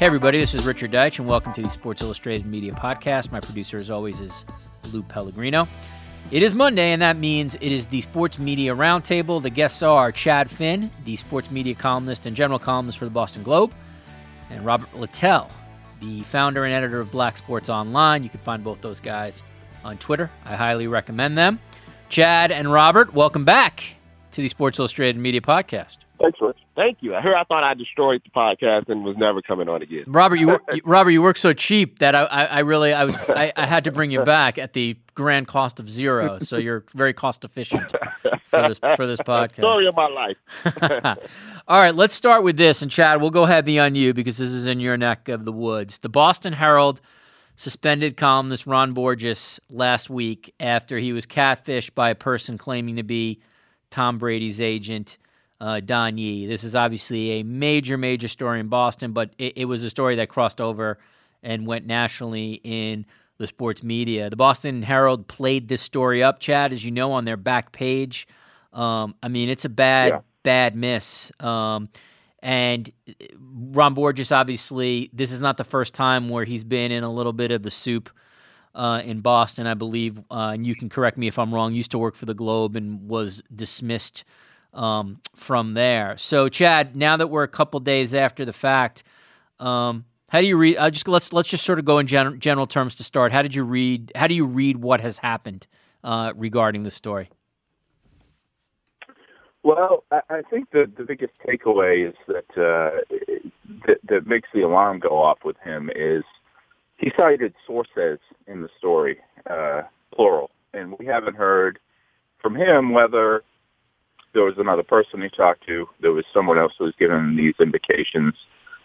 Hey everybody, this is Richard Deitch, and welcome to the Sports Illustrated Media Podcast. My producer, as always, is Lou Pellegrino. It is Monday, and that means it is the Sports Media Roundtable. The guests are Chad Finn, the sports media columnist and general columnist for the Boston Globe, and Robert Littell, the founder and editor of Black Sports Online. You can find both those guys on Twitter. I highly recommend them. Chad and Robert, welcome back to the Sports Illustrated Media Podcast. Thanks, Rich. Thank you. I thought I destroyed the podcast and was never coming on again. Robert, you work so cheap that I had to bring you back at the grand cost of zero. So you're very cost efficient for this podcast. Story of my life. All right, let's start with this. And Chad, we'll go heavy on you because this is in your neck of the woods. The Boston Herald suspended columnist Ron Borges last week after he was catfished by a person claiming to be Tom Brady's agent, Don Yee. This is obviously a major story in Boston, but it was a story that crossed over and went nationally in the sports media. The Boston Herald played this story up, Chad, as you know, on their back page. It's a bad miss. And Ron Borges, obviously, this is not the first time where he's been in a little bit of the soup in Boston, I believe, and you can correct me if I'm wrong, used to work for the Globe and was dismissed from there. So, Chad, now that we're a couple days after the fact, how do you read? Let's just sort of go in general terms to start. How do you read what has happened regarding the story? Well, I think the biggest takeaway is that makes the alarm go off with him is he cited sources in the story, plural, and we haven't heard from him whether there was another person he talked to, there was someone else who was giving these indications,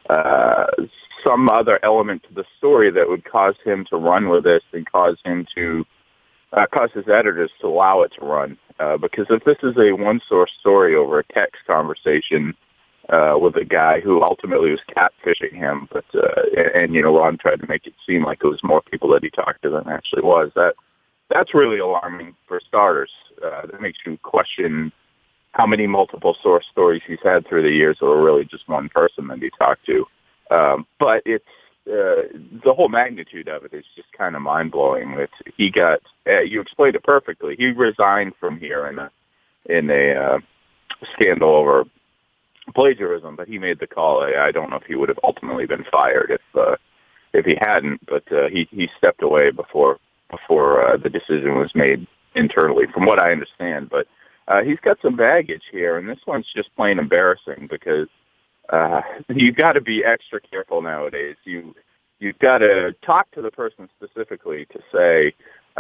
some other element to the story that would cause him to run with this and cause him to cause his editors to allow it to run. Because if this is a one-source story over a text conversation with a guy who ultimately was catfishing him, Ron tried to make it seem like it was more people that he talked to than actually was, that's really alarming for starters. That makes you question how many multiple source stories he's had through the years or really just one person that he talked to. But it's the whole magnitude of it is just kind of mind-blowing. He got you explained it perfectly. He resigned from here in a scandal over plagiarism, but he made the call. I don't know if he would have ultimately been fired if he hadn't, but he stepped away before the decision was made internally, from what I understand. But he's got some baggage here, and this one's just plain embarrassing because you've got to be extra careful nowadays. You've got to talk to the person specifically to say,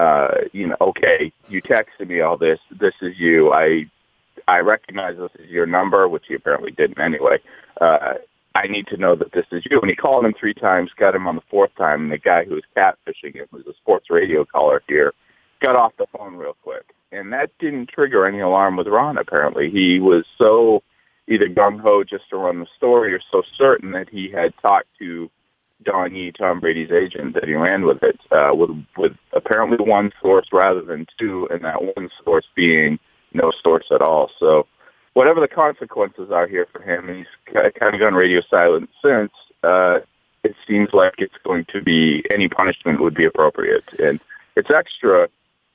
okay, you texted me all this. This is you. I recognize this is your number, which he apparently didn't anyway. I need to know that this is you. And he called him 3 times, got him on the 4th time, and the guy who was catfishing him was a sports radio caller here, got off the phone real quick. And that didn't trigger any alarm with Ron, apparently. He was so either gung-ho just to run the story or so certain that he had talked to Don Yee, Tom Brady's agent, that he ran with it, with apparently one source rather than 2, and that one source being no source at all. So whatever the consequences are here for him, and he's kind of gone radio silent since, it seems like it's going to be, any punishment would be appropriate. And it's extra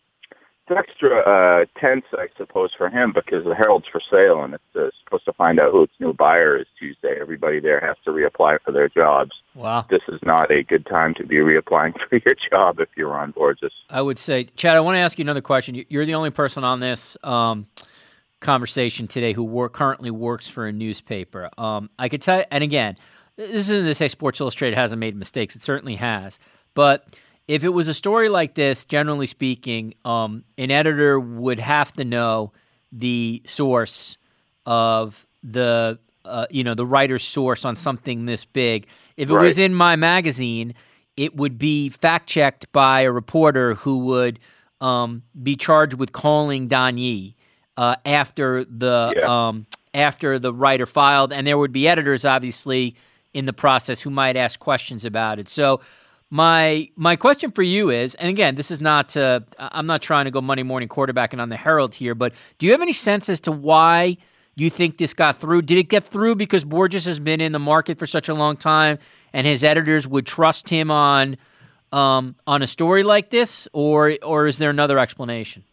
tense, I suppose, for him because the Herald's for sale and it's supposed to find out who its new buyer is Tuesday. Everybody there has to reapply for their jobs. Wow. This is not a good time to be reapplying for your job if you're on Borges. I would say, Chad, I want to ask you another question. You're the only person on this conversation today who currently works for a newspaper. I could tell you, and again, this isn't to say Sports Illustrated hasn't made mistakes. It certainly has. But if it was a story like this, generally speaking, an editor would have to know the source of the writer's source on something this big. If it was in my magazine, it would be fact-checked by a reporter who would be charged with calling Don Yee after the writer filed, and there would be editors, obviously, in the process who might ask questions about it. So my question for you is, and again, this is not I'm not trying to go Monday morning quarterbacking on the Herald here, but do you have any sense as to why you think this got through? Did it get through because Borges has been in the market for such a long time and his editors would trust him on a story like this, or is there another explanation?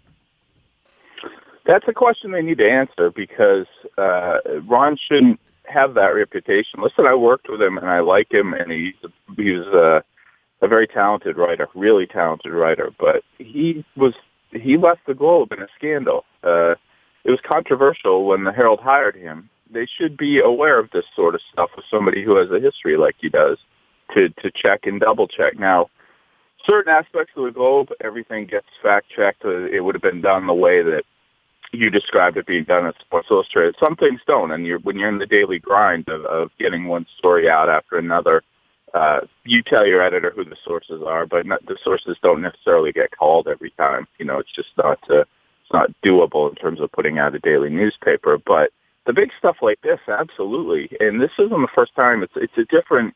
That's a question they need to answer because Ron shouldn't have that reputation. Listen, I worked with him and I like him, and he was a very talented writer, really talented writer. But he left the Globe in a scandal. It was controversial when the Herald hired him. They should be aware of this sort of stuff with somebody who has a history like he does to check and double check. Now, certain aspects of the Globe, everything gets fact checked. It would have been done the way that you described it being done at Sports Illustrated. Some things don't, and when you're in the daily grind of getting one story out after another, you tell your editor who the sources are, but the sources don't necessarily get called every time. It's just not doable in terms of putting out a daily newspaper. But the big stuff like this, absolutely, and this isn't the first time. It's a different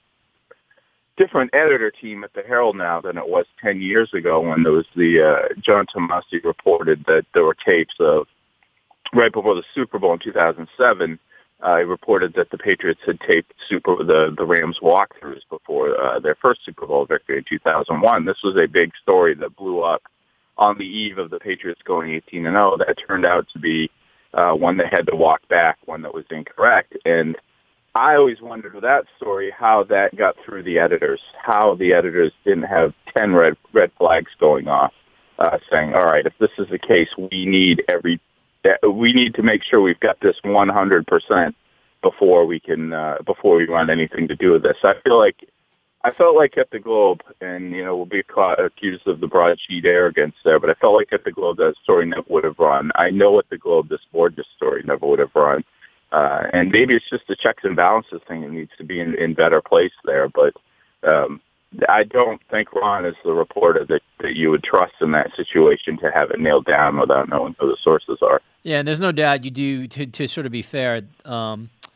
editor team at the Herald now than it was 10 years ago when there was the John Tomasi reported that there were tapes of right before the Super Bowl in 2007. He reported that the Patriots had taped the Rams walkthroughs before their first Super Bowl victory in 2001. This was a big story that blew up on the eve of the Patriots going 18-0. That turned out to be one they had to walk back, one that was incorrect. And I always wondered with that story how that got through the editors, how the editors didn't have 10 red flags going off, saying, all right, if this is the case, we need to make sure we've got this 100% before we run anything to do with this. I felt like at the Globe, and we'll be accused of the broadsheet arrogance there, but I felt like at the Globe that story never would have run. I know at the Globe this Borges story never would have run. And maybe it's just the checks and balances thing that needs to be in better place there. But I don't think Ron is the reporter that you would trust in that situation to have it nailed down without knowing who the sources are. Yeah, and there's no doubt you do, to sort of be fair, at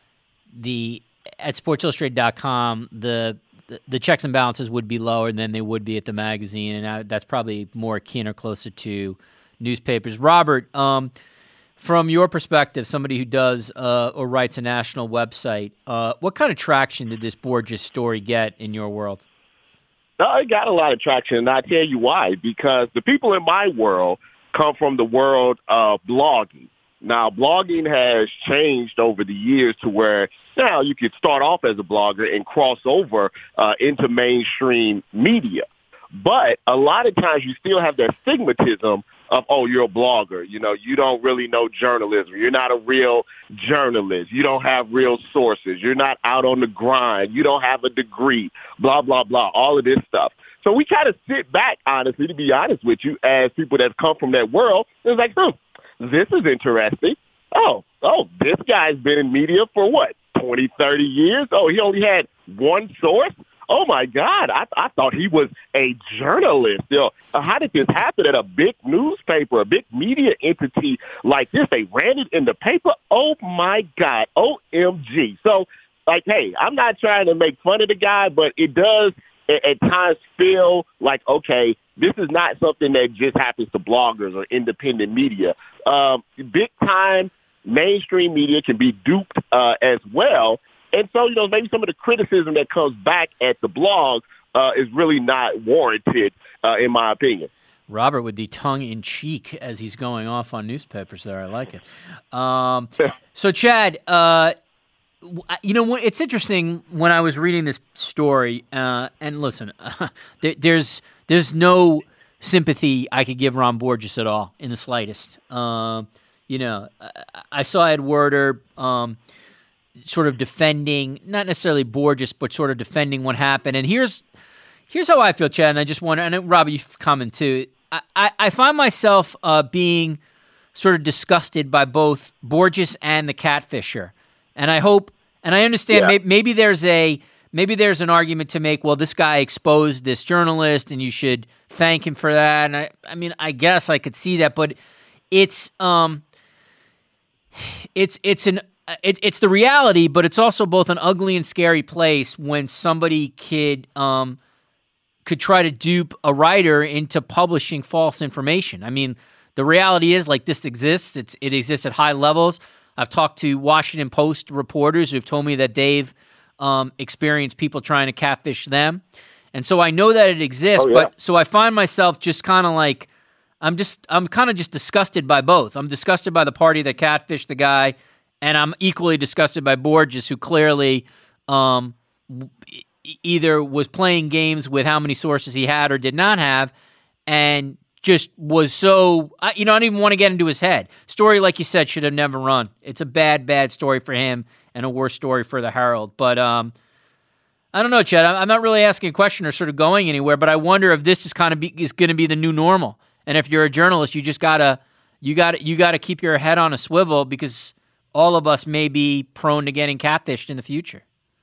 SportsIllustrated.com, the checks and balances would be lower than they would be at the magazine, and that's probably more akin or closer to newspapers. Robert, from your perspective, somebody who does or writes a national website, what kind of traction did this Borges story get in your world? It got a lot of traction, and I'll tell you why. Because the people in my world come from the world of blogging. Now, blogging has changed over the years to where now you could start off as a blogger and cross over into mainstream media. But a lot of times you still have that stigmatism of, oh, you're a blogger. You don't really know journalism. You're not a real journalist. You don't have real sources. You're not out on the grind. You don't have a degree, blah, blah, blah, all of this stuff. So we kind of sit back, honestly, to be honest with you, as people that come from that world. It's like, this is interesting. Oh, this guy's been in media for what, 20, 30 years? Oh, he only had one source? Oh, my God, I thought he was a journalist. How did this happen at a big newspaper, a big media entity like this? They ran it in the paper? Oh, my God, OMG. So, hey, I'm not trying to make fun of the guy, but it does at times feel like, okay, this is not something that just happens to bloggers or independent media. Big-time mainstream media can be duped as well. And so, maybe some of the criticism that comes back at the blog is really not warranted, in my opinion. Robert with the tongue-in-cheek as he's going off on newspapers there. I like it. So, Chad, it's interesting when I was reading this story, and listen, there's no sympathy I could give Ron Borges at all in the slightest. I saw Ed Werder sort of defending, not necessarily Borges, but sort of defending what happened. And here's how I feel, Chad, and I just wonder, and Robbie, you comment too. I find myself being sort of disgusted by both Borges and the Catfisher. And I hope, and I understand maybe there's an argument to make, well, this guy exposed this journalist and you should thank him for that. And I guess I could see that, but it's the reality, but it's also both an ugly and scary place when somebody could try to dupe a writer into publishing false information. The reality is, this exists. It exists at high levels. I've talked to Washington Post reporters who've told me that they've experienced people trying to catfish them. And so I know that it exists, but so I find myself just kind of like, I'm kind of just disgusted by both. I'm disgusted by the party that catfished the guy, and I'm equally disgusted by Borges, who clearly either was playing games with how many sources he had or did not have, and just was so, I don't even want to get into his head. Story, like you said, should have never run. It's a bad story for him and a worse story for the Herald. But I don't know, Chad. I'm not really asking a question or sort of going anywhere, but I wonder if this is is going to be the new normal. And if you're a journalist, you just gotta keep your head on a swivel, because all of us may be prone to getting catfished in the future.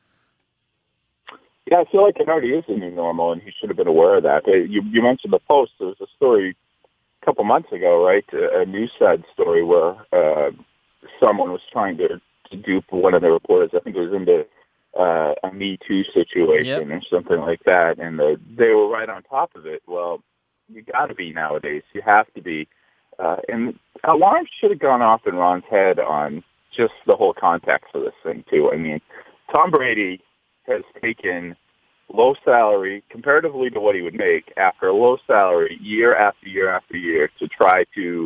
Yeah, I feel like it already is the new normal, and he should have been aware of that. You mentioned the Post. There was a story a couple months ago, right? A Newside story where someone was trying to dupe one of the reporters. I think it was into a Me Too situation or something like that, and they were right on top of it. Well, you got to be nowadays. You have to be. And alarms should have gone off in Ron's head on just the whole context of this thing, too. I mean, Tom Brady has taken low salary comparatively to what he would make after a low salary year after year after year to try to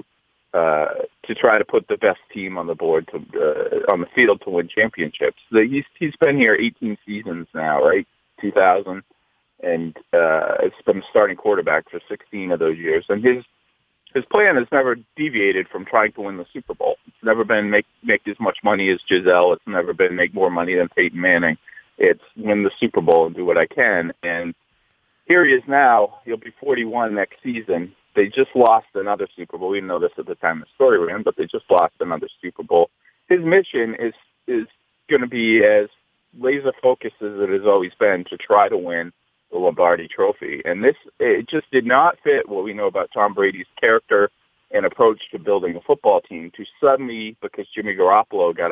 put the best team on the board on the field to win championships. He's been here 18 seasons now, right? 2000, and it's been starting quarterback for 16 of those years. And his plan has never deviated from trying to win the Super Bowl. It's never been make as much money as Giselle. It's never been make more money than Peyton Manning. It's win the Super Bowl and do what I can. And here he is now. He'll be 41 next season. They just lost another Super Bowl. We didn't know this at the time the story ran, but they just lost another Super Bowl. His mission is going to be as laser focused as it has always been to try to win the Lombardi Trophy. And it just did not fit what we know about Tom Brady's character and approach to building a football team to suddenly, because Jimmy Garoppolo got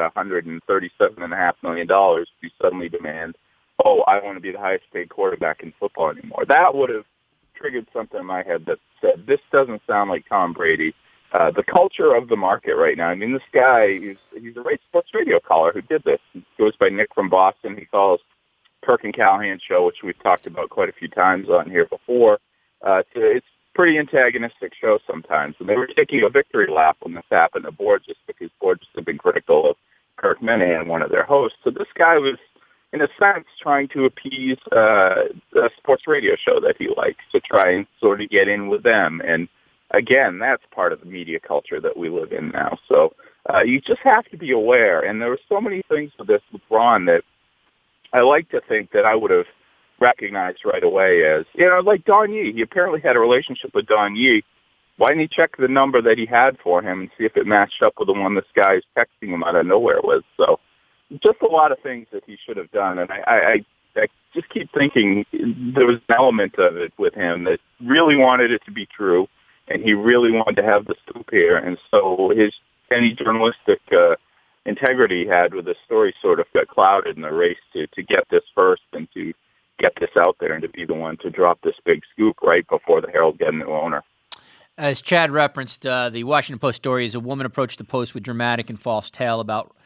$137.5 million, to suddenly demand, I want to be the highest paid quarterback in football anymore. That would have triggered something in my head that said, this doesn't sound like Tom Brady. The culture of the market right now, I mean, this guy, he's a sports radio caller who did this. He goes by Nick from Boston. He calls Kirk and Callahan show, which we've talked about quite a few times on here before. It's pretty antagonistic show sometimes. And they were taking a victory lap when this happened to Borges, because Borges had been critical of Kirk Minahan, one of their hosts. So this guy was, in a sense, trying to appease a sports radio show that he likes, to try and sort of get in with them. And again, that's part of the media culture that we live in now. So you just have to be aware. And there were so many things with this with Ron that I like to think that I would have recognized right away as, like Don Yee. He apparently had a relationship with Don Yee. Why didn't he check the number that he had for him and see if it matched up with the one this guy is texting him out of nowhere with? So just a lot of things that he should have done. And I just keep thinking there was an element of it with him that really wanted it to be true, and he really wanted to have the scoop here. And so any journalistic integrity he had with the story sort of got clouded in the race to get this first and to get this out there and to be the one to drop this big scoop right before the Herald get a new owner. As Chad referenced, the Washington Post story is a woman approached the Post with dramatic and false tale about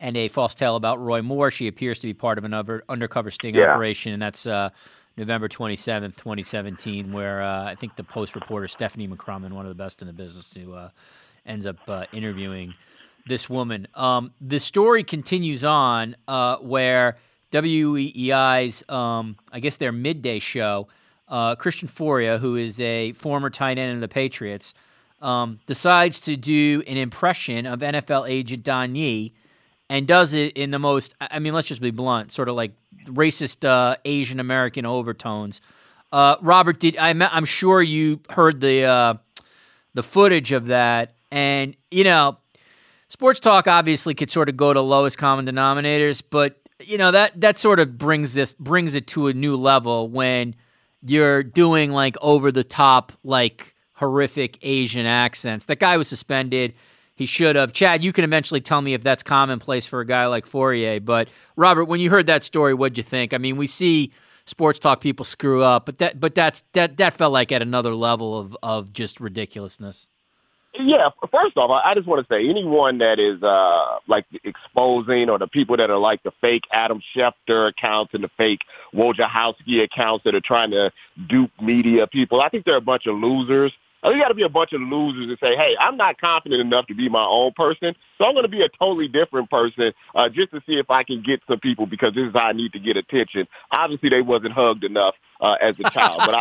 Roy Moore. She appears to be part of another undercover sting operation, and that's November 27th, 2017, where I think the Post reporter Stephanie McCrumman, one of the best in the business, who ends up interviewing this woman. The story continues on where WEEI's, I guess their midday show, Christian Foria, who is a former tight end of the Patriots, decides to do an impression of NFL agent Don Yee, and does it in the most, let's just be blunt, sort of like racist Asian American overtones. Robert, I'm sure you heard the footage of that, and sports talk obviously could sort of go to lowest common denominators, but that sort of brings it to a new level when you're doing like over the top, like horrific Asian accents. That guy was suspended. He should have. Chad, you can eventually tell me if that's commonplace for a guy like Fourier. But Robert, when you heard that story, what'd you think? I mean, we see sports talk people screw up, but that felt like at another level of just ridiculousness. Yeah, first off, I just want to say anyone that is like exposing, or the people that are like the fake Adam Schefter accounts and the fake Wojciechowski accounts that are trying to dupe media people, I think they're a bunch of losers. I think you got to be a bunch of losers and say, hey, I'm not confident enough to be my own person, so I'm going to be a totally different person just to see if I can get some people, because this is how I need to get attention. Obviously, they wasn't hugged enough as a child, but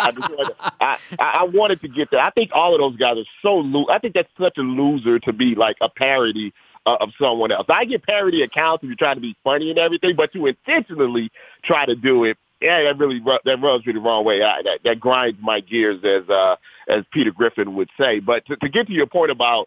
I wanted to get there. I think all of those guys are so I think that's such a loser to be like a parody of someone else. I get parody accounts if you're trying to be funny and everything, but to intentionally try to do it, yeah, that rubs me the wrong way. That grinds my gears, as Peter Griffin would say. But to get to your point about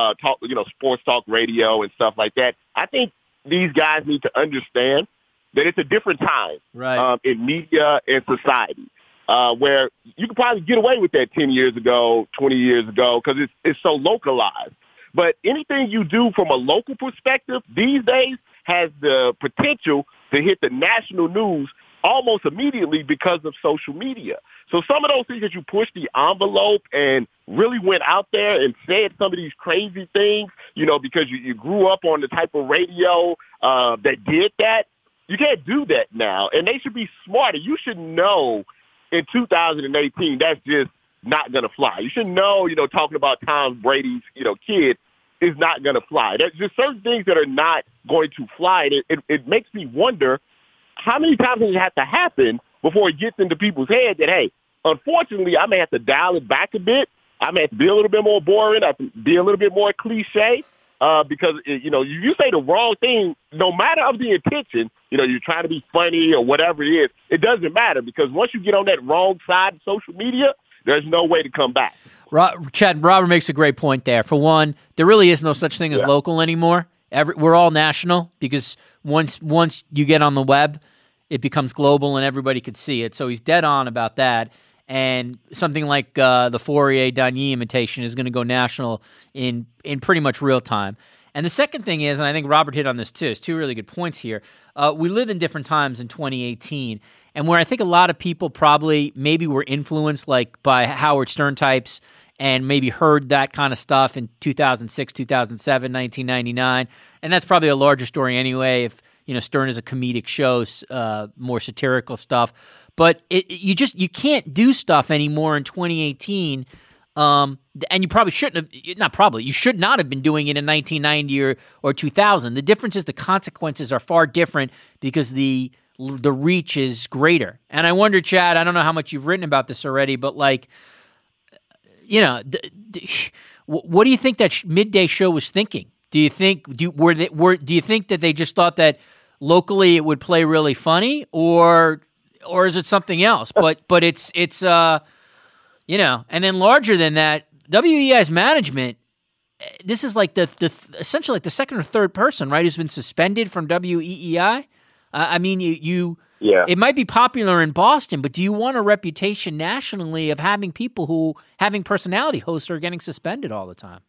sports talk radio and stuff like that, I think these guys need to understand that it's a different time in media and society, where you could probably get away with that 10 years ago, 20 years ago, because it's so localized. But anything you do from a local perspective these days has the potential to hit the national news almost immediately because of social media. So some of those things that you pushed the envelope and really went out there and said some of these crazy things, because you grew up on the type of radio that did that, you can't do that now. And they should be smarter. You should know in 2018 that's just not going to fly. You should know, talking about Tom Brady's, kid is not going to fly. There's just certain things that are not going to fly. It makes me wonder, how many times does it have to happen before it gets into people's head that, hey, unfortunately, I may have to dial it back a bit. I may have to be a little bit more boring. I have to be a little bit more cliche because, you say the wrong thing, no matter of the intention, you're trying to be funny or whatever it is, it doesn't matter, because once you get on that wrong side of social media, there's no way to come back. Chad, Robert makes a great point there. For one, there really is no such thing as local anymore. We're all national, because once you get on the web, it becomes global and everybody could see it. So he's dead on about that. And something like the Fourier-Dagny imitation is going to go national in pretty much real time. And the second thing is, and I think Robert hit on this too, is two really good points here. We live in different times in 2018, and where I think a lot of people probably maybe were influenced like by Howard Stern types and maybe heard that kind of stuff in 2006, 2007, 1999. And that's probably a larger story anyway, if Stern is a comedic show, more satirical stuff. But you can't do stuff anymore in 2018, and you probably shouldn't have. You should not have been doing it in 1990 or 2000. The difference is the consequences are far different because the reach is greater. And I wonder, Chad, I don't know how much you've written about this already, but like, what do you think that midday show was thinking? Do you think do you think that they just thought that locally it would play really funny, or is it something else? But it's and then larger than that, WEI's management. This is like the essentially like the second or third person, right, who's been suspended from WEEI. I mean, it might be popular in Boston, but do you want a reputation nationally of having people who having personality hosts are getting suspended all the time?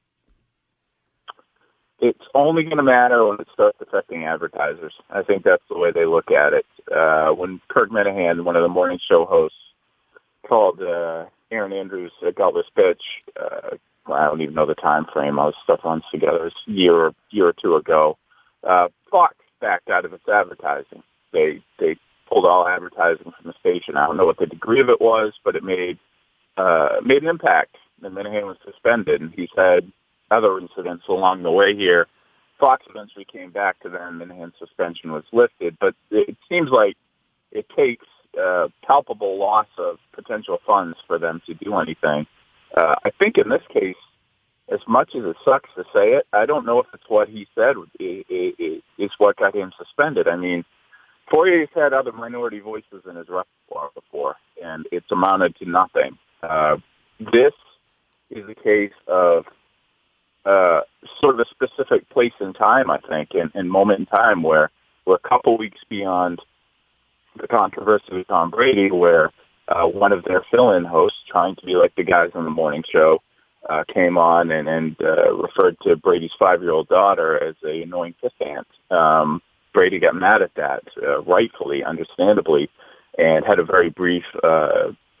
It's only going to matter when it starts affecting advertisers. I think that's the way they look at it. When Kirk Minahan, one of the morning show hosts, called Aaron Andrews a gutless pitch, I don't even know the time frame. All this stuff runs together. It's a year or two ago. Fox backed out of its advertising. They pulled all advertising from the station. I don't know what the degree of it was, but it made an impact. And Minahan was suspended, and he's had other incidents along the way here. Fox eventually came back to them, and Minahan's suspension was lifted. But it seems like it takes palpable loss of potential funds for them to do anything. I think in this case, as much as it sucks to say it, I don't know if it's what he said is what got him suspended. I mean, Fourier's had other minority voices in his repertoire before, and it's amounted to nothing. This is a case of sort of a specific place in time, I think, and moment in time where we're a couple weeks beyond the controversy with Tom Brady, where one of their fill-in hosts, trying to be like the guys on the morning show, came on and referred to Brady's 5-year-old daughter as an annoying piss ant. Brady got mad at that, rightfully, understandably, and had a very brief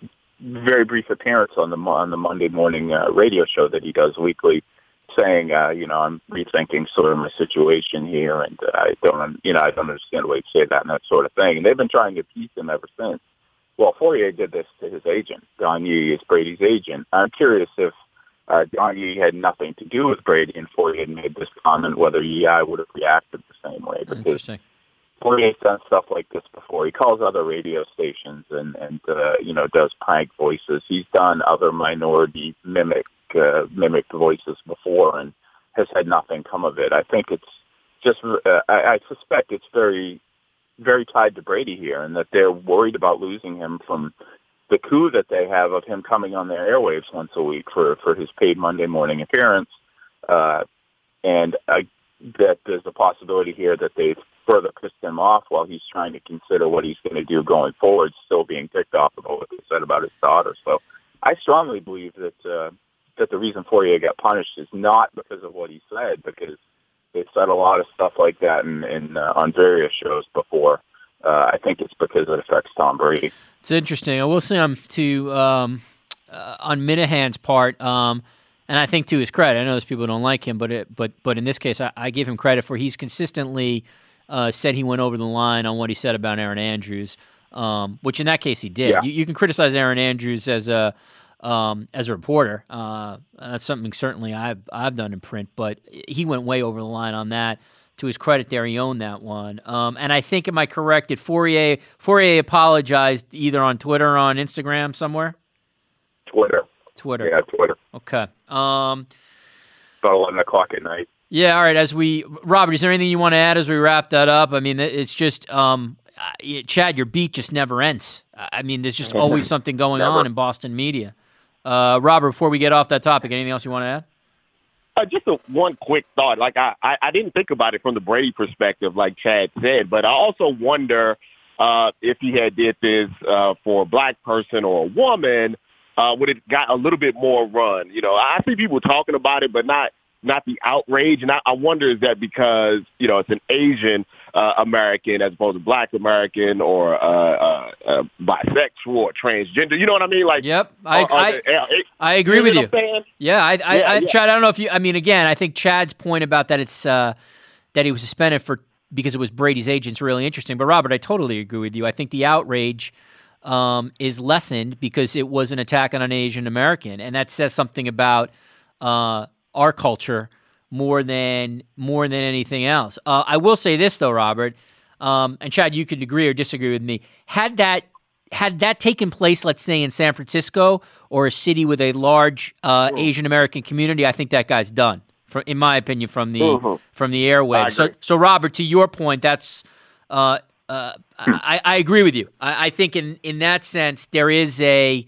very brief appearance on the Monday morning radio show that he does weekly, saying, I'm rethinking sort of my situation here, and I don't understand why you say that and that sort of thing. And they've been trying to appease him ever since. Well, Fourier did this to his agent. Don Yee is Brady's agent. I'm curious if Don Yee had nothing to do with Brady and Fourier had made this comment, whether I would have reacted the same way. Because Fourier's done stuff like this before. He calls other radio stations and does prank voices. He's done other minority mimicked voices before and has had nothing come of it. I think it's just, I suspect it's very, very tied to Brady here, and that they're worried about losing him from the coup that they have of him coming on their airwaves once a week for his paid Monday morning appearance. And that there's a possibility here that they've further pissed him off while he's trying to consider what he's going to do going forward, still being ticked off about what they said about his daughter. So I strongly believe that the reason Fourier got punished is not because of what he said, because they've said a lot of stuff like that on various shows before. I think it's because it affects Tom Brady. It's interesting. I will say on Minahan's part, and I think to his credit, I know those people don't like him, but in this case, I give him credit for he's consistently said he went over the line on what he said about Erin Andrews, which in that case he did. Yeah. You can criticize Erin Andrews as a reporter. That's something certainly I've done in print, but he went way over the line on that. To his credit there, he owned that one. And I think, am I correct, that Fourier apologized either on Twitter or on Instagram somewhere? Twitter. Yeah, Twitter. Okay. About 11 o'clock at night. Yeah, all right. Robert, is there anything you want to add as we wrap that up? I mean, it's just, Chad, your beat just never ends. I mean, there's just always something going on in Boston media. Robert, before we get off that topic, anything else you want to add? Just one quick thought. Like I didn't think about it from the Brady perspective, like Chad said, but I also wonder if he had did this for a black person or a woman, would it got a little bit more run? I see people talking about it, but not the outrage. And I wonder, is that because it's an Asian American as opposed to Black American or bisexual or transgender? You know what I mean? Like, yep, I agree with you. Yeah, Chad, I don't know if you. I mean, again, I think Chad's point about that it's that he was suspended because it was Brady's agent is really interesting. But Robert, I totally agree with you. I think the outrage is lessened because it was an attack on an Asian American, and that says something about our culture more than anything else. I will say this though, Robert, and Chad, you could agree or disagree with me. Had that taken place, let's say in San Francisco or a city with a large Asian American community, I think that guy's done. In my opinion, from the airwaves. So Robert, to your point, that's I agree with you. I think in that sense there is a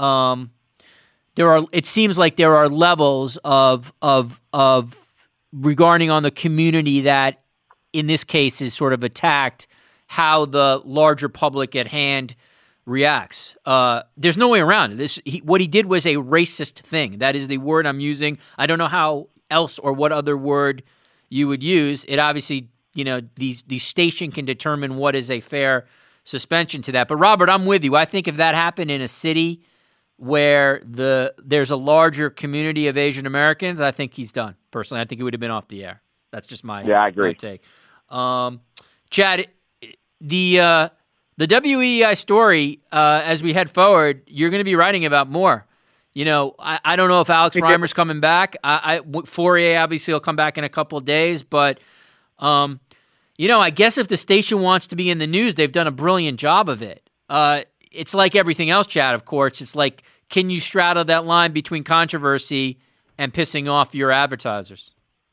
it seems like there are levels of regarding on the community that in this case is sort of attacked how the larger public at hand reacts. There's no way around it. What he did was a racist thing. That is the word I'm using. I don't know how else or what other word you would use. It obviously, the station can determine what is a fair suspension to that. But Robert, I'm with you. I think if that happened in a city where there's a larger community of Asian Americans, I think he's done. Personally, I think he would have been off the air. That's just my take. Chad, the WEI story, as we head forward, you're going to be writing about more. I don't know if Alex Reimer's coming back. Fourier obviously will come back in a couple of days, but I guess if the station wants to be in the news, they've done a brilliant job of it. It's like everything else, Chad, of course. It's like, can you straddle that line between controversy and pissing off your advertisers?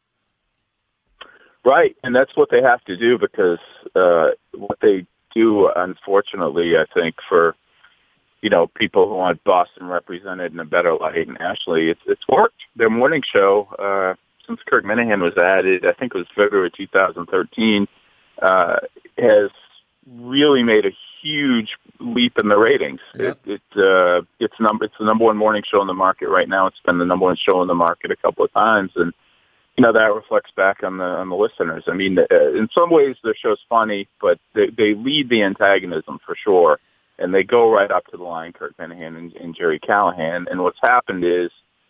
Right, and that's what they have to do because what they do, unfortunately, I think, for people who want Boston represented in a better light nationally, it's worked. Their morning show, since Kirk Minahan was added, I think it was February 2013, has really made a huge leap in the ratings. Yep. It's the number one morning show in the market right now. It's been the number one show in the market a couple of times, and that reflects back on the listeners. I mean, in some ways their show's funny, but they lead the antagonism for sure. and they go right up to the line, Kurt Minahan and Jerry Callahan. And what's happened is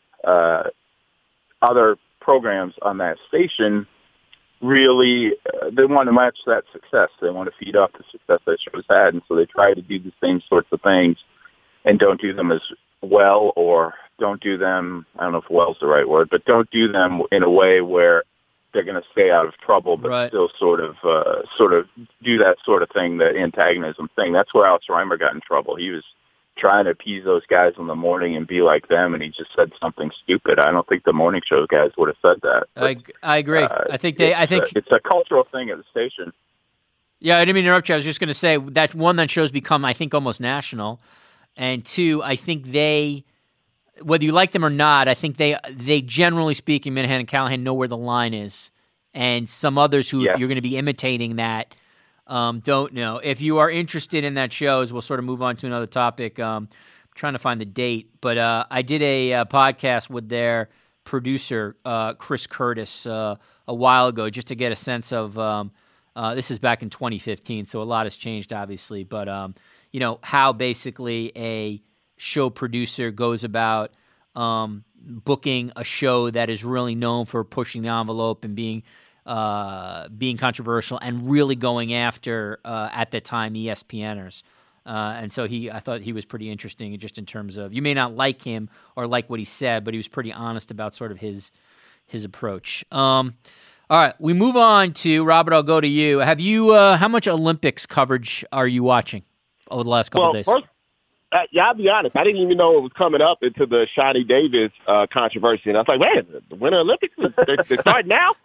other programs on that station really they want to match that success. They want to feed off the success that show's had, and so they try to do the same sorts of things and don't do them as well, or don't do them, I don't know if well's the right word, but don't do them in a way where they're going to stay out of trouble, but still sort of do that sort of thing, the antagonism thing. That's where Alex Reimer got in trouble. He was trying to appease those guys in the morning and be like them, and he just said something stupid. I don't think the morning show guys would have said that. But, I agree. I think it's a cultural thing at the station. Yeah, I didn't mean to interrupt you. I was just going to say that one, that show's become, I think, almost national, and two, I think they, whether you like them or not, I think they generally speaking, Minahan and Callahan know where the line is, and some others who you're going to be imitating that don't know. If you are interested in that show, as we'll sort of move on to another topic, I'm trying to find the date, but I did a podcast with their producer, Chris Curtis, a while ago, just to get a sense of, this is back in 2015, so a lot has changed, obviously, but how basically a show producer goes about booking a show that is really known for pushing the envelope and being controversial and really going after at the time ESPNers. And so I thought he was pretty interesting, just in terms of, you may not like him or like what he said, but he was pretty honest about sort of his approach. All right, we move on to Robert. I'll go to you. Have you? How much Olympics coverage are you watching over the last couple of days? First, I'll be honest. I didn't even know it was coming up into the Shani Davis controversy, and I was like, "Man, the Winter Olympics they start now."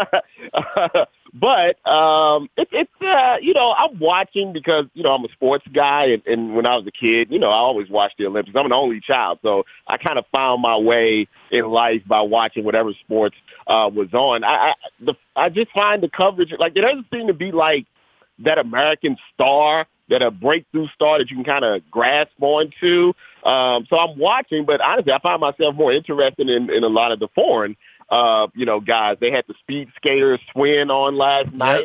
But it's I'm watching because I'm a sports guy, and when I was a kid, I always watched the Olympics. I'm an only child, so I kind of found my way in life by watching whatever sports was on. I just find the coverage like there doesn't seem to be like that American star, that a breakthrough star that you can kind of grasp onto. So I'm watching, but honestly, I find myself more interested in a lot of the foreign, guys. They had the speed skater Swin on last night.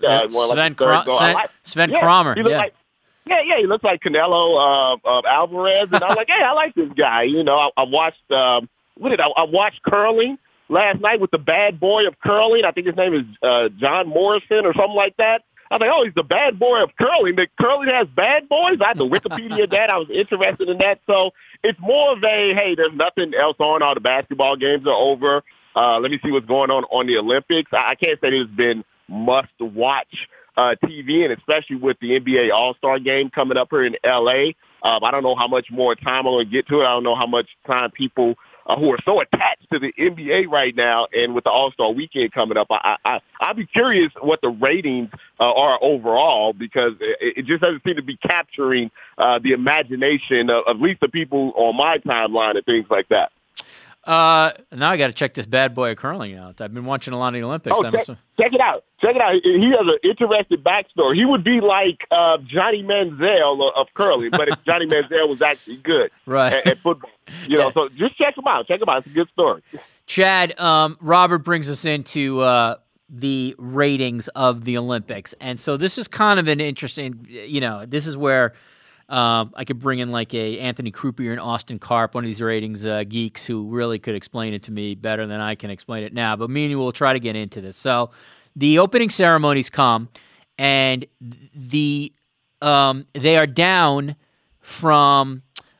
Sven Kramer. He looks like Canelo Alvarez, and I was like, hey, I like this guy. I watched I watched curling last night with the bad boy of curling. I think his name is John Morrison or something like that. I was like, oh, he's the bad boy of curling. The curling has bad boys. I had to Wikipedia that. I was interested in that. So it's more of a, hey, there's nothing else on. All the basketball games are over. Let me see what's going on the Olympics. I can't say there's been must-watch TV, and especially with the NBA All-Star Game coming up here in L.A. I don't know how much more time I'm going to get to it. I don't know how much time people who are so attached to the NBA right now, and with the All-Star Weekend coming up, I'll be curious what the ratings are overall, because it just doesn't seem to be capturing the imagination of at least the people on my timeline and things like that. Now I got to check this bad boy of curling out. I've been watching a lot of the Olympics. Check it out. Check it out. He has an interesting backstory. He would be like Johnny Manziel of curling, but if Johnny Manziel was actually good at football. So just check him out. Check him out. It's a good story. Chad, Robert brings us into the ratings of the Olympics. And so this is kind of an interesting, this is where I could bring in like a Anthony Croupier and Austin Karp, one of these ratings geeks who really could explain it to me better than I can explain it now. But me and you will try to get into this. So the opening ceremonies come, and they are down from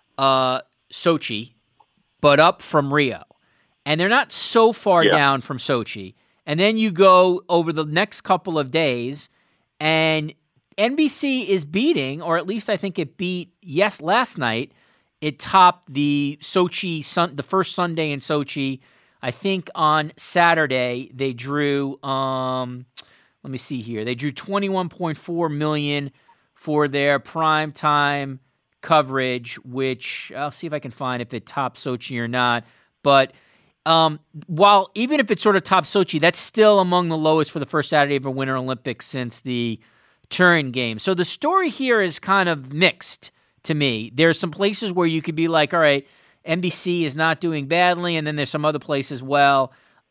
Sochi, but up from Rio. And they're not so far down from Sochi. And then you go over the next couple of days, and NBC is beating, or at least I think it beat, last night, it topped the Sochi, the first Sunday in Sochi. I think on Saturday they drew, let me see here, they drew 21.4 million for their primetime coverage, which I'll see if I can find if it topped Sochi or not. But while even if it sort of topped Sochi, that's still among the lowest for the first Saturday of a Winter Olympics since the Turin game. So the story here is kind of mixed to me. There's some places where you could be like, all right, NBC is not doing badly, and then there's some other places, well,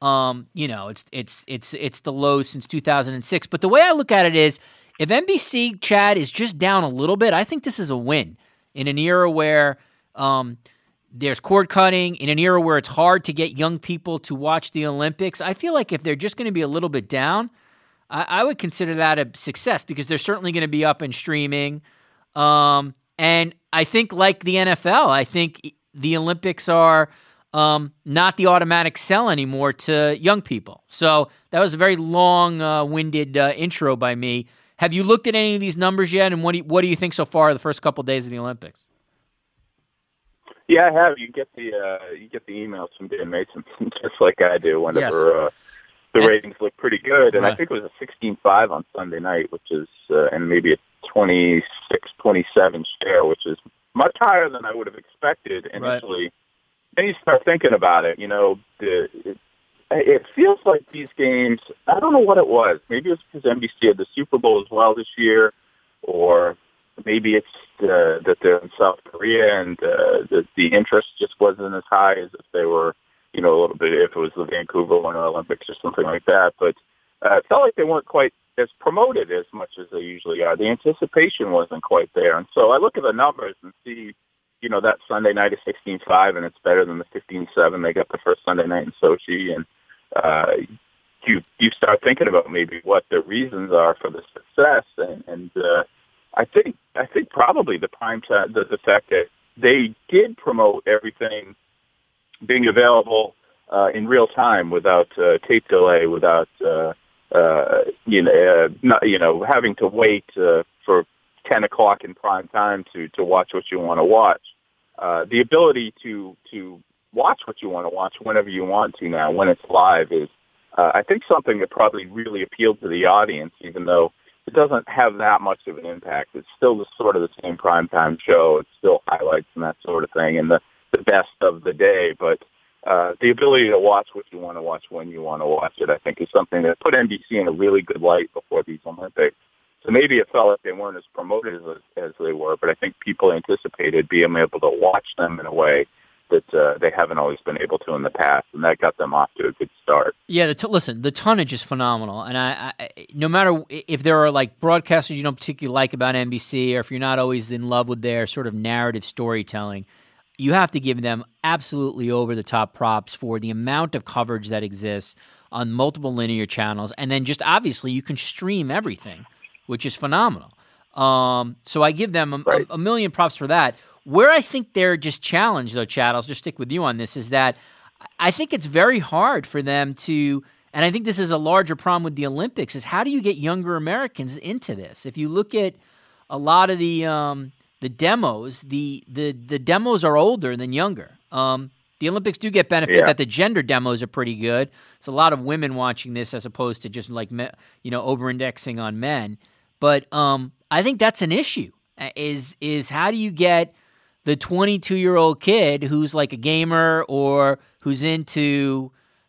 it's the low since 2006. But the way I look at it is, if NBC, Chad, is just down a little bit, I think this is a win. in an era where there's cord cutting, in an era where it's hard to get young people to watch the Olympics. I feel like if they're just going to be a little bit down, I would consider that a success because they're certainly going to be up and streaming. And I think like the NFL, I think the Olympics are not the automatic sell anymore to young people. So that was a very long-winded intro by me. Have you looked at any of these numbers yet, and what do you think so far the first couple of days of the Olympics? Yeah, I have. You get the emails from Dan Mason, just like I do whenever the ratings look pretty good. And right. I think it was a 16.5 on Sunday night, which is and maybe a 26-27 share, which is much higher than I would have expected initially. Right. Then you start thinking about it. It feels like these games, I don't know what it was. Maybe it's because NBC had the Super Bowl as well this year, or maybe it's that they're in South Korea and the interest just wasn't as high as if they were, a little bit, if it was the Vancouver Winter Olympics or something like that. But it felt like they weren't quite as promoted as much as they usually are. The anticipation wasn't quite there. And so I look at the numbers and see, that Sunday night is 16.5, and it's better than the 15.7 they got the first Sunday night in Sochi. And you start thinking about maybe what the reasons are for the success. And I think probably the prime time, the fact that they did promote everything being available in real time without tape delay, without having to wait for 10 o'clock in prime time to watch what you want to watch. The ability to watch what you want to watch whenever you want to now, when it's live, is I think something that probably really appealed to the audience, even though it doesn't have that much of an impact. It's still the same primetime show. It's still highlights and that sort of thing, and the best of the day. But the ability to watch what you want to watch when you want to watch it, I think, is something that put NBC in a really good light before these Olympics. So maybe it felt like they weren't as promoted as they were, but I think people anticipated being able to watch them in a way that they haven't always been able to in the past, and that got them off to a good start. Yeah, listen, the tonnage is phenomenal, and I no matter if there are like broadcasters you don't particularly like about NBC, or if you're not always in love with their sort of narrative storytelling, you have to give them absolutely over-the-top props for the amount of coverage that exists on multiple linear channels, and then just obviously you can stream everything, which is phenomenal. So I give them a million props for that. Where I think they're just challenged, though, Chad, I'll just stick with you on this, is that I think it's very hard for them to, and I think this is a larger problem with the Olympics, is how do you get younger Americans into this? If you look at a lot of the demos, the demos are older than younger. The Olympics do get benefit that the gender demos are pretty good. It's a lot of women watching this as opposed to just like over-indexing on men. But I think that's an issue. Is how do you get the 22-year-old kid who's like a gamer or who's into,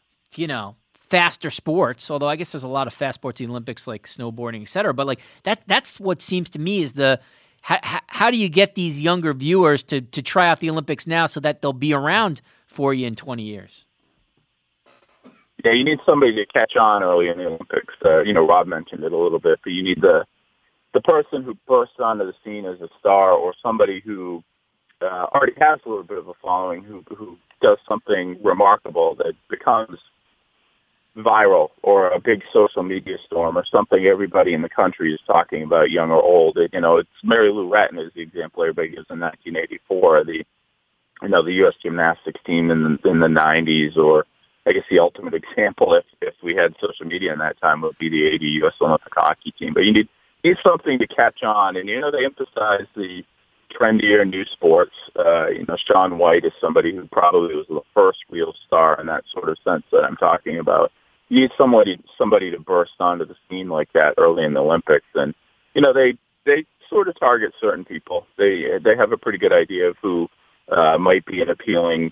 faster sports, although I guess there's a lot of fast sports in the Olympics like snowboarding, et cetera. But like that's what seems to me is how do you get these younger viewers to try out the Olympics now so that they'll be around for you in 20 years? Yeah, you need somebody to catch on early in the Olympics. Rob mentioned it a little bit, but you need the person who bursts onto the scene as a star, or somebody who already has a little bit of a following, who does something remarkable that becomes viral, or a big social media storm, or something everybody in the country is talking about, young or old. It's Mary Lou Retton is the example everybody gives in 1984, the U.S. gymnastics team in the 90s, or I guess the ultimate example, if we had social media in that time, would be the 80 U.S. Olympic hockey team. But you need something to catch on, and they emphasize the trendier new sports. Shaun White is somebody who probably was the first real star in that sort of sense that I'm talking about. You need somebody to burst onto the scene like that early in the Olympics, and they sort of target certain people. They have a pretty good idea of who might be an appealing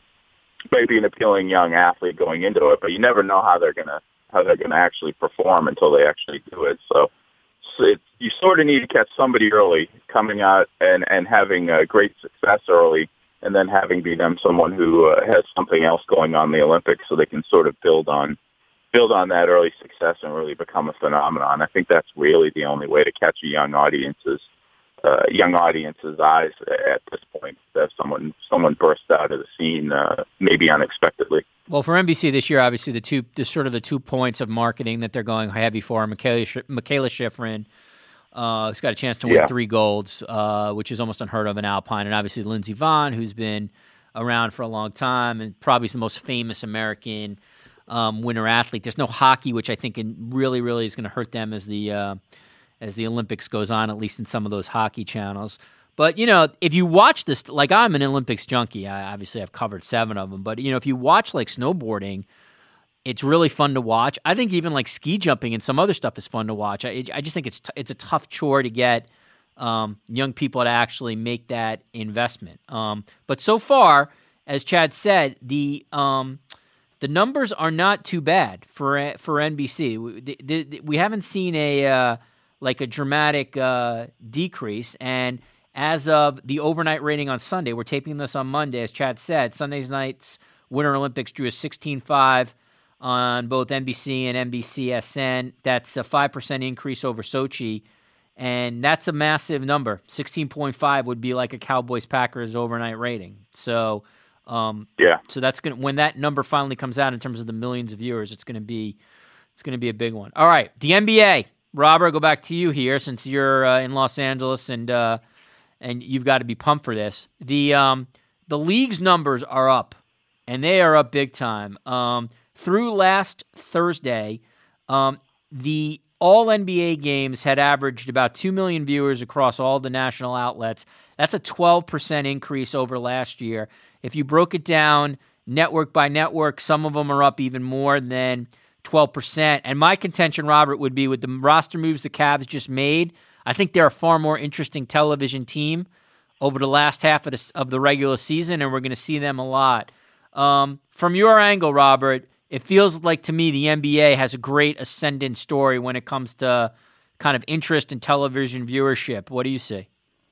young athlete going into it, but you never know how they're gonna actually perform until they actually do it. So you sort of need to catch somebody early, coming out and having a great success early, and then having be them someone who has something else going on in the Olympics, so they can sort of build on that early success and really become a phenomenon. I think that's really the only way to catch a young audience is young audience's eyes at this point. That someone burst out of the scene, maybe unexpectedly. Well, for NBC this year, obviously the 2 points of marketing that they're going heavy for. Michaela Schifrin has got a chance to win 3 golds, which is almost unheard of in Alpine, and obviously Lindsey Vonn, who's been around for a long time and probably is the most famous American winter athlete. There's no hockey, which I think really is going to hurt them as the Olympics goes on, at least in some of those hockey channels. But, if you watch this, like I'm an Olympics junkie, I've covered 7 of them, but, if you watch like snowboarding, it's really fun to watch. I think even like ski jumping and some other stuff is fun to watch. I just think it's a tough chore to get young people to actually make that investment. But so far, as Chad said, the numbers are not too bad for NBC. We haven't seen a dramatic decrease, and as of the overnight rating on Sunday, we're taping this on Monday, as Chad said, Sunday's night's Winter Olympics drew a 16.5 on both NBC and NBCSN. That's a 5% increase over Sochi, and that's a massive number. 16.5 would be like a Cowboys-Packers overnight rating. So, so that's going when that number finally comes out in terms of the millions of viewers, it's going to be a big one. All right, the NBA. Robert, I'll go back to you here since you're in Los Angeles and you've got to be pumped for this. The league's numbers are up, and they are up big time. Through last Thursday, the all-NBA games had averaged about 2 million viewers across all the national outlets. That's a 12% increase over last year. If you broke it down network by network, some of them are up even more than 12%. And my contention, Robert, would be with the roster moves the Cavs just made, I think they're a far more interesting television team over the last half of the regular season, and we're going to see them a lot. From your angle, Robert, it feels like to me the NBA has a great ascendant story when it comes to kind of interest in television viewership. What do you see?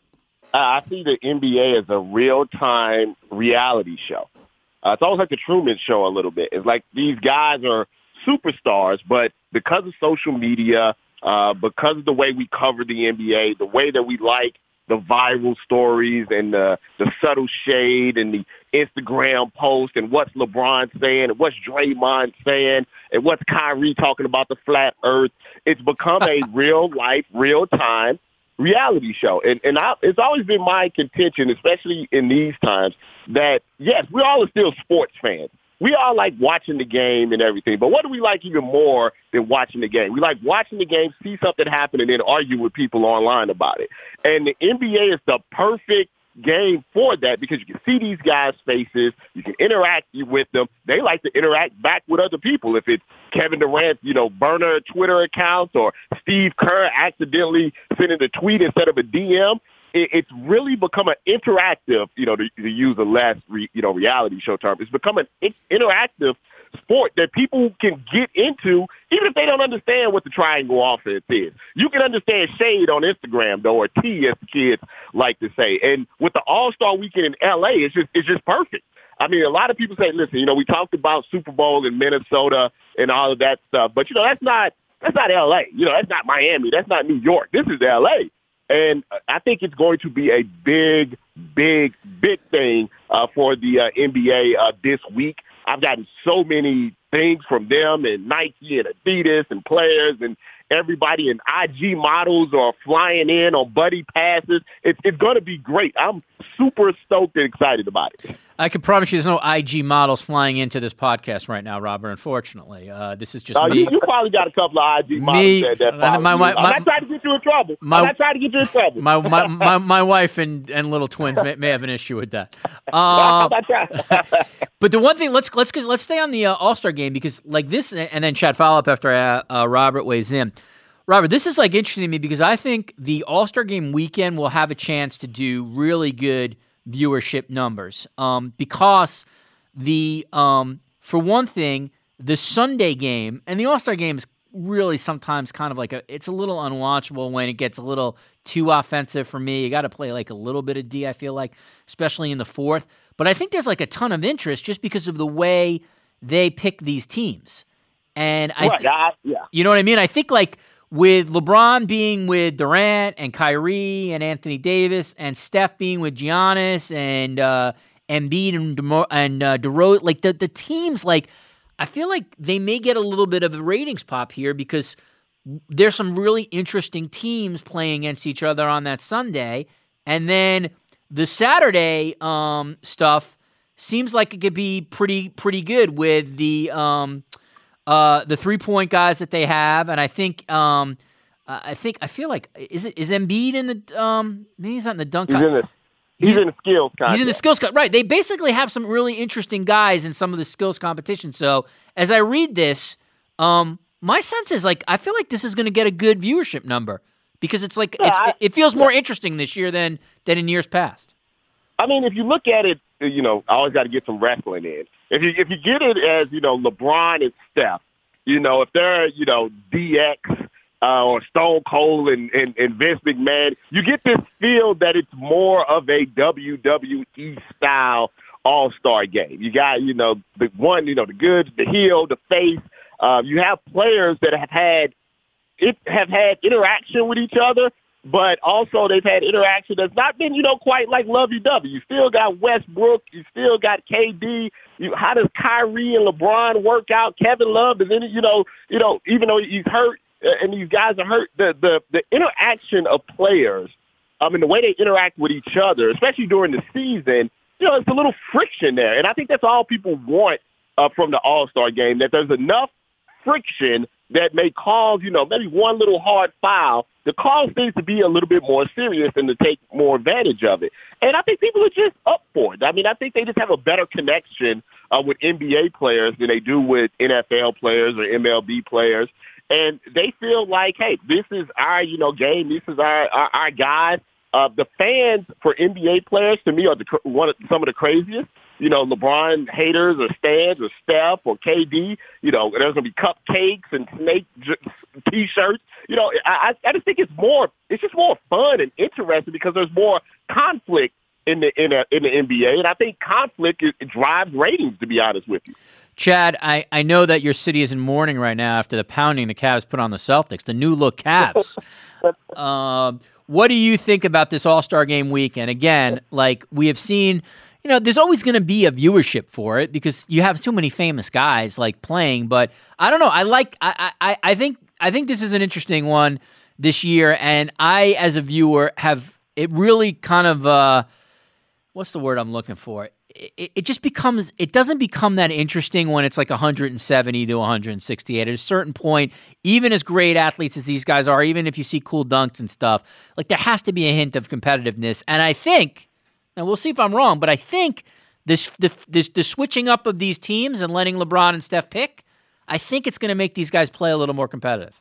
I see the NBA as a real-time reality show. It's almost like the Truman Show a little bit. It's like these guys are superstars, but because of social media, because of the way we cover the NBA, the way that we like the viral stories and the subtle shade and the Instagram post and what's LeBron saying and what's Draymond saying and what's Kyrie talking about the flat earth, it's become a real-life, real-time reality show. And it's always been my contention, especially in these times, that, yes, we all are still sports fans. We all like watching the game and everything, but what do we like even more than watching the game? We like watching the game, see something happen, and then argue with people online about it. And the NBA is the perfect game for that because you can see these guys' faces, you can interact with them. They like to interact back with other people. If it's Kevin Durant's, burner Twitter account or Steve Kerr accidentally sending a tweet instead of a DM, it's really become an interactive, to use a less, reality show term. It's become an interactive sport that people can get into, even if they don't understand what the triangle offense is. You can understand shade on Instagram, though, or T, as the kids like to say. And with the All-Star Weekend in L.A., it's just perfect. I mean, a lot of people say, listen, we talked about Super Bowl in Minnesota and all of that stuff, but, that's not L.A. That's not Miami. That's not New York. This is L.A., and I think it's going to be a big, big, big thing for the NBA this week. I've gotten so many things from them and Nike and Adidas and players and everybody, and IG models are flying in on buddy passes. It's going to be great. I'm super stoked and excited about it. I can promise you there's no IG models flying into this podcast right now, Robert, unfortunately. This is just me. You probably got a couple of IG models that follow you. I'm not trying to get you in trouble. My wife and little twins may have an issue with that. But the one thing, let's stay on the All-Star game because like this, and then Chad follow up after Robert weighs in. Robert, this is like interesting to me because I think the All-Star game weekend will have a chance to do really good viewership numbers because for one thing, the Sunday game and the All-Star game is really sometimes kind of like it's a little unwatchable when it gets a little too offensive for me. You got to play like a little bit of D, I feel like, especially in the fourth. But I think there's like a ton of interest just because of the way they pick these teams. And you know what I mean? I think like with LeBron being with Durant and Kyrie and Anthony Davis and Steph being with Giannis and Embiid and DeRozan, like the teams, like I feel like they may get a little bit of a ratings pop here because there's some really interesting teams playing against each other on that Sunday, and then the Saturday stuff seems like it could be pretty good with the 3-point guys that they have, and I feel like is Embiid in the maybe he's not in the dunk. He's in the skills contest. He's in the skills right. They basically have some really interesting guys in some of the skills competition. So as I read this, my sense is like I feel like this is going to get a good viewership number because it's like it feels more interesting this year than in years past. I mean, if you look at it, I always got to get some wrestling in. If you get it as LeBron and Steph, if they're DX or Stone Cold and Vince McMahon, you get this feel that it's more of a WWE style all-star game. You got the one, the good, the heel, the face. You have players that have had interaction with each other, but also they've had interaction that's not been, quite like lovey-dovey. You still got Westbrook. You still got KD. How does Kyrie and LeBron work out? Kevin Love is in it, even though he's hurt and these guys are hurt, the interaction of players, the way they interact with each other, especially during the season, it's a little friction there. And I think that's all people want from the All-Star game, that there's enough friction that may cause, maybe one little hard foul to cause things to be a little bit more serious and to take more advantage of it. And I think people are just up for it. I mean, I think they just have a better connection with NBA players than they do with NFL players or MLB players. And they feel like, hey, this is our, game. This is our guys. The fans for NBA players, to me, are some of the craziest. LeBron haters or Stans or Steph or KD, there's going to be cupcakes and snake T-shirts. I just think it's just more fun and interesting because there's more conflict in the NBA. And I think conflict drives ratings, to be honest with you. Chad, I know that your city is in mourning right now after the pounding the Cavs put on the Celtics, the new look Cavs. What do you think about this All-Star Game weekend? Again, like we have seen, there's always going to be a viewership for it because you have too many famous guys like playing. But I don't know. I think this is an interesting one this year, and I, as a viewer, have it really kind of what's the word I'm looking for? It just becomes, it doesn't become that interesting when it's like 170 to 168. At a certain point, even as great athletes as these guys are, even if you see cool dunks and stuff, like there has to be a hint of competitiveness. And I think, and we'll see if I'm wrong, but I think the switching up of these teams and letting LeBron and Steph pick, I think it's going to make these guys play a little more competitive.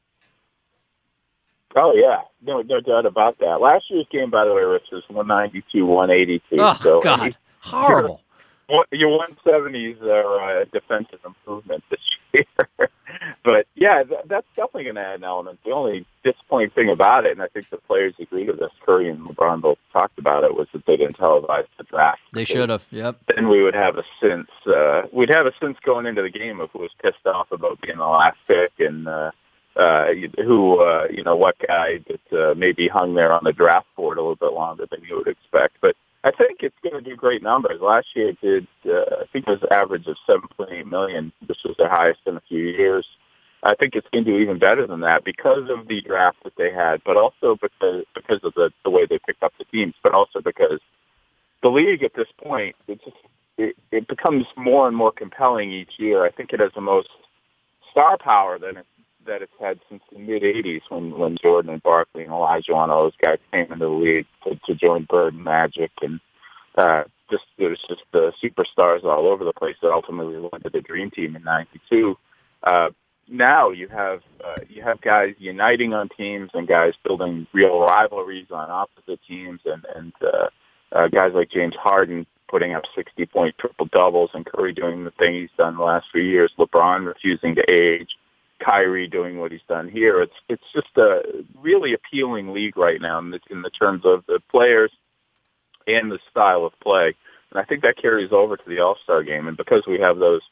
Oh, yeah. No doubt about that. Last year's game, by the way, Rich, was 192-182. Oh, so, God. Horrible. Your 170s are a defensive improvement this year. But, yeah, that's definitely going to add an element. The only disappointing thing about it, and I think the players agreed with this, Curry and LeBron both talked about it, was that they didn't televise the draft. They should have, yep. Then we would have a sense. We'd have a sense going into the game if it was pissed off about being the last pick and what guy that maybe hung there on the draft board a little bit longer than you would expect. But I think it's going to do great numbers. Last year it did, I think it was an average of 7.8 million. This was their highest in a few years. I think it's going to do even better than that because of the draft that they had, but also because of the way they picked up the teams, but also because the league at this point, it becomes more and more compelling each year. I think it has the most star power that it's had since the mid-'80s when Jordan and Barkley and Olajuwon, all those guys came into the league to join Bird and Magic. And there was just the superstars all over the place that ultimately went to the Dream Team in '92. Now you have guys uniting on teams and guys building real rivalries on opposite teams and guys like James Harden putting up 60-point triple-doubles and Curry doing the thing he's done the last few years, LeBron refusing to age, Kyrie doing what he's done here. It's just a really appealing league right now in the terms of the players and the style of play. And I think that carries over to the All-Star game. And because we have those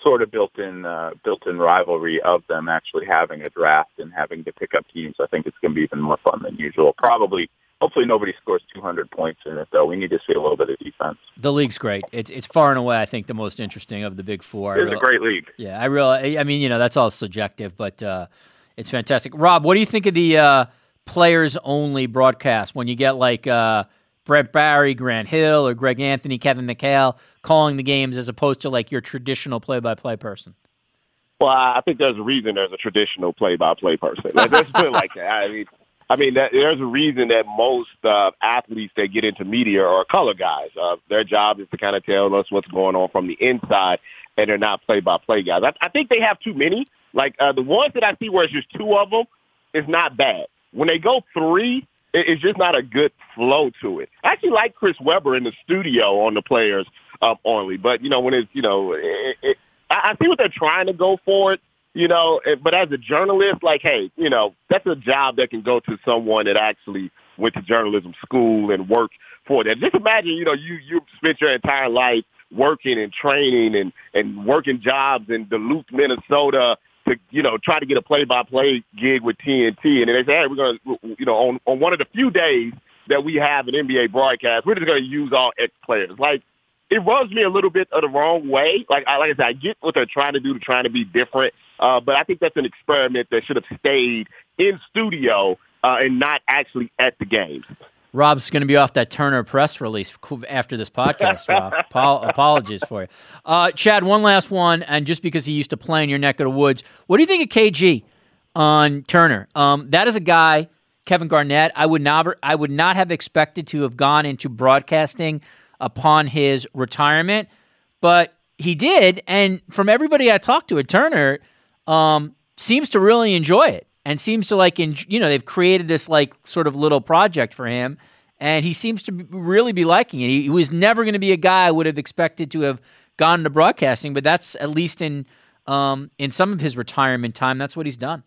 sort of built-in rivalry of them actually having a draft and having to pick up teams, I think it's going to be even more fun than usual. Hopefully nobody scores 200 points in it, though. We need to see a little bit of defense. The league's great. It's far and away, I think, the most interesting of the Big Four. It's a great league. Yeah, I mean, that's all subjective, but it's fantastic. Rob, what do you think of the players-only broadcast when you get like Brett Barry, Grant Hill, or Greg Anthony, Kevin McHale calling the games as opposed to like your traditional play-by-play person? Well, I think there's a reason there's a traditional play-by-play person. Let's put it like that. I mean, there's a reason that most athletes that get into media are color guys. Their job is to kind of tell us what's going on from the inside, and they're not play-by-play guys. I think they have too many. Like the ones that I see where it's just two of them is not bad. When they go three, it's just not a good flow to it. I actually like Chris Webber in the studio on the players only, but when it's I see what they're trying to go for it. But as a journalist, like, hey, that's a job that can go to someone that actually went to journalism school and worked for that. Just imagine, you spent your entire life working and training and working jobs in Duluth, Minnesota to, try to get a play-by-play gig with TNT. And then they say, hey, we're going to, on one of the few days that we have an NBA broadcast, we're just going to use all ex-players. Like, it rubs me a little bit of the wrong way. Like I said, I get what they're trying to do, trying to be different. But I think that's an experiment that should have stayed in studio and not actually at the games. Rob's going to be off that Turner press release after this podcast, Rob. Apologies for you. Chad, one last one, and just because he used to play in your neck of the woods, what do you think of KG on Turner? That is a guy, Kevin Garnett, I would not have expected to have gone into broadcasting upon his retirement, but he did, and from everybody I talked to at Turner, seems to really enjoy it and seems to they've created this like sort of little project for him, and he seems to really be liking it. He was never going to be a guy I would have expected to have gone into broadcasting, but that's at least in some of his retirement time, that's what he's done.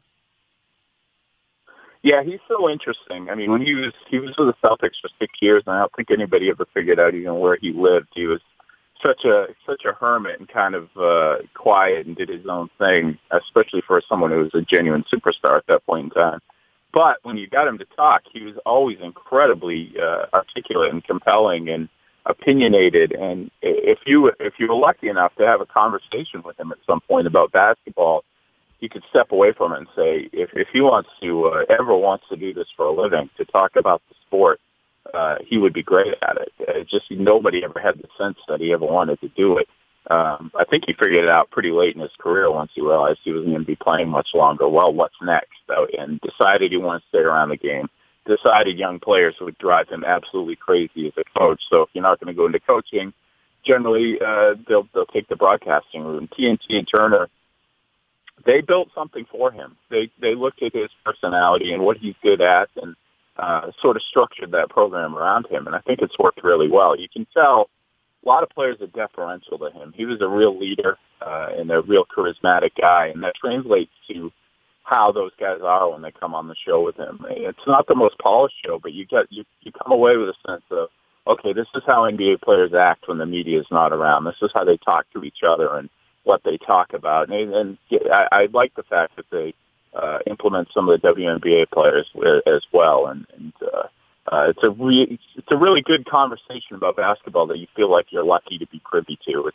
Yeah, he's so interesting. I mean, when he was with the Celtics for 6 years, and I don't think anybody ever figured out even where he lived. He was such a hermit and kind of quiet and did his own thing, especially for someone who was a genuine superstar at that point in time. But when you got him to talk, he was always incredibly articulate and compelling and opinionated. And if you were lucky enough to have a conversation with him at some point about basketball, you could step away from it and say, if he wants to ever wants to do this for a living, to talk about the sport, he would be great at it. Just nobody ever had the sense that he ever wanted to do it. I think he figured it out pretty late in his career once he realized he wasn't going to be playing much longer. Well, what's next? And decided he wanted to stay around the game. Decided young players would drive him absolutely crazy as a coach. So if you're not going to go into coaching, generally they'll take the broadcasting route. And TNT and Turner, they built something for him. They looked at his personality and what he's good at and sort of structured that program around him. And I think it's worked really well. You can tell a lot of players are deferential to him. He was a real leader and a real charismatic guy, and that translates to how those guys are when they come on the show with him. It's not the most polished show, but you come away with a sense of, okay, this is how NBA players act when the media is not around. This is how they talk to each other and what they talk about. And I like the fact that they implement some of the WNBA players as well. And it's a really good conversation about basketball that you feel like you're lucky to be privy to.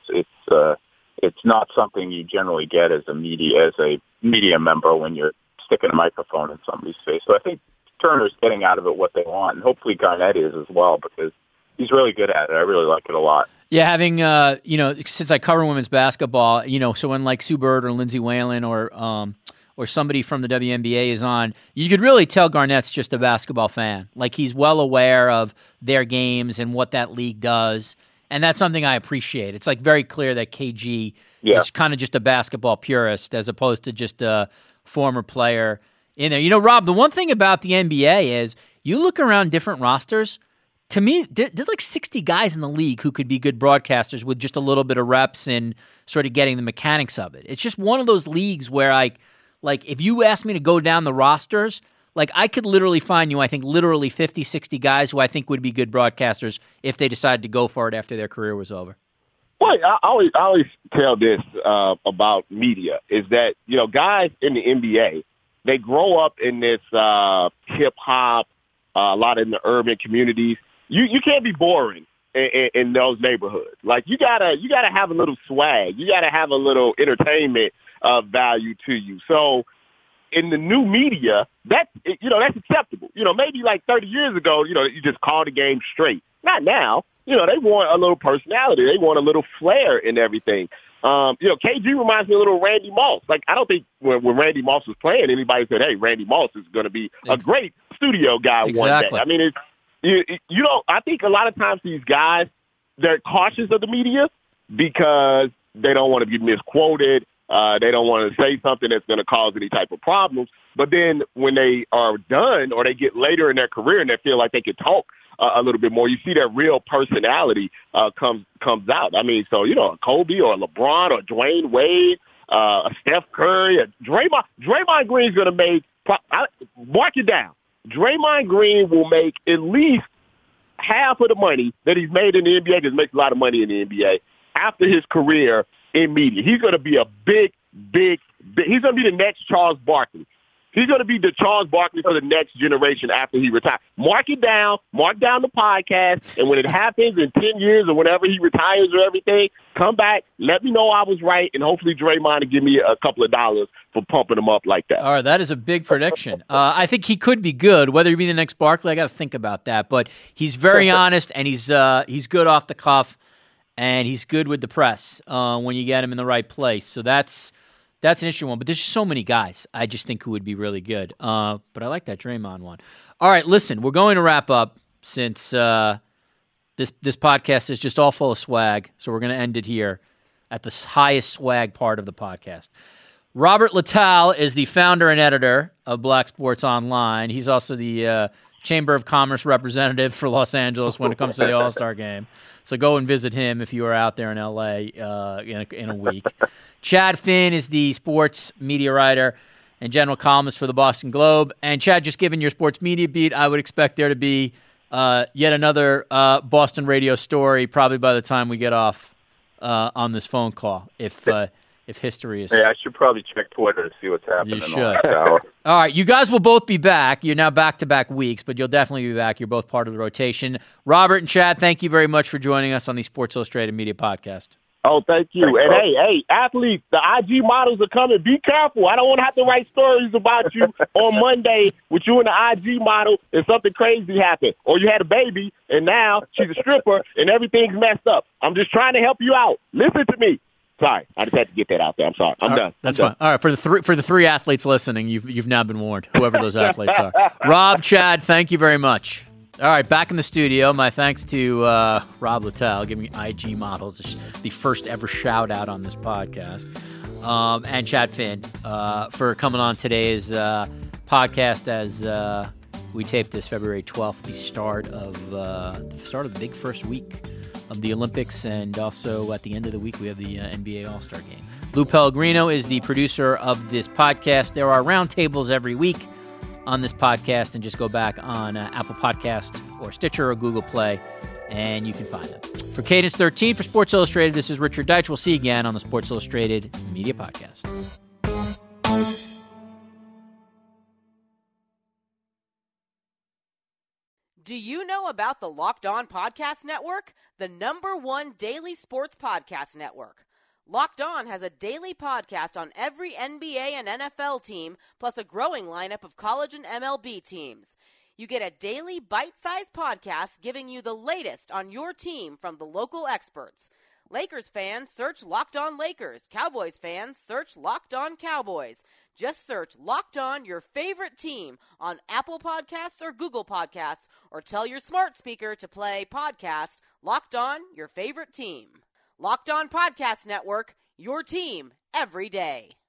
It's not something you generally get as a media member when you're sticking a microphone in somebody's face. So I think Turner's getting out of it what they want, and hopefully Garnett is as well, because he's really good at it. I really like it a lot. Yeah, having, since I cover women's basketball, so when like Sue Bird or Lindsay Whalen or somebody from the WNBA is on, you could really tell Garnett's just a basketball fan. Like, he's well aware of their games and what that league does, and that's something I appreciate. It's like very clear that KG is kind of just a basketball purist as opposed to just a former player in there. Rob, the one thing about the NBA is you look around different rosters, to me, there's like 60 guys in the league who could be good broadcasters with just a little bit of reps and sort of getting the mechanics of it. It's just one of those leagues where like if you asked me to go down the rosters, like I could literally find you, I think, literally 50, 60 guys who I think would be good broadcasters if they decided to go for it after their career was over. Well, I always tell this about media is that, guys in the NBA, they grow up in this hip hop, a lot in the urban communities. You can't be boring in those neighborhoods. Like you gotta have a little swag. You gotta have a little entertainment value to you. So in the new media, that's acceptable. Maybe like 30 years ago, you just call the game straight. Not now. They want a little personality. They want a little flair in everything. KG reminds me a little Randy Moss. Like, I don't think when Randy Moss was playing, anybody said, hey, Randy Moss is going to be a great studio guy one day. I mean, I think a lot of times these guys, they're cautious of the media because they don't want to be misquoted. They don't want to say something that's going to cause any type of problems. But then when they are done or they get later in their career and they feel like they can talk a little bit more, you see their real personality comes out. I mean, so, a Kobe or a LeBron or Dwayne Wade, a Steph Curry, a Draymond Green's going to make, mark it down, Draymond Green will make at least half of the money that he's made in the NBA, because he makes a lot of money in the NBA, after his career in media. He's going to be a big, he's going to be the next Charles Barkley. He's going to be the Charles Barkley for the next generation after he retires. Mark it down. Mark down the podcast. And when it happens in 10 years or whenever he retires or everything, come back, let me know I was right, and hopefully Draymond will give me a couple of dollars for pumping him up like that. All right, that is a big prediction. I think he could be good. Whether he be the next Barkley, I got to think about that. But he's very honest, and he's good off the cuff, and he's good with the press when you get him in the right place. So that's an interesting one, but there's just so many guys I just think who would be really good. But I like that Draymond one. All right, listen, we're going to wrap up since this podcast is just all full of swag, so we're going to end it here at the highest swag part of the podcast. Robert Littal is the founder and editor of Black Sports Online. He's also the Chamber of Commerce representative for Los Angeles when it comes to the All-Star Game. So go and visit him if you are out there in L.A. In a week. Chad Finn is the sports media writer and general columnist for the Boston Globe. And Chad, just given your sports media beat, I would expect there to be yet another Boston radio story probably by the time we get off on this phone call, if history is... Yeah, I should probably check Twitter to see what's happening. You should. All right, you guys will both be back. You're now back-to-back weeks, but you'll definitely be back. You're both part of the rotation. Robert and Chad, thank you very much for joining us on the Sports Illustrated Media Podcast. Oh, thank you. And hey, athletes, the IG models are coming. Be careful. I don't want to have to write stories about you on Monday with you and the IG model and something crazy happened. Or you had a baby and now she's a stripper and everything's messed up. I'm just trying to help you out. Listen to me. Sorry, I just had to get that out there. I'm sorry. I'm done. That's fine. All right, for the three athletes listening, you've now been warned, whoever those athletes are. Rob, Chad, thank you very much. All right, back in the studio. My thanks to Rob Littal, giving me IG models, the first ever shout out on this podcast, and Chad Finn for coming on today's podcast as we taped this February 12th, the start of the big first week of the Olympics, and also at the end of the week we have the NBA All-Star Game. Lou Pellegrino is the producer of this podcast. There are roundtables every week on this podcast, and just go back on Apple Podcast or Stitcher or Google Play, and you can find them. For Cadence 13, for Sports Illustrated, this is Richard Deitch. We'll see you again on the Sports Illustrated Media Podcast. Do you know about the Locked On Podcast Network, the #1 daily sports podcast network? Locked On has a daily podcast on every NBA and NFL team, plus a growing lineup of college and MLB teams. You get a daily bite-sized podcast giving you the latest on your team from the local experts. Lakers fans, search Locked On Lakers. Cowboys fans, search Locked On Cowboys. Just search Locked On, your favorite team, on Apple Podcasts or Google Podcasts, or tell your smart speaker to play podcast Locked On, your favorite team. Locked On Podcast Network, your team every day.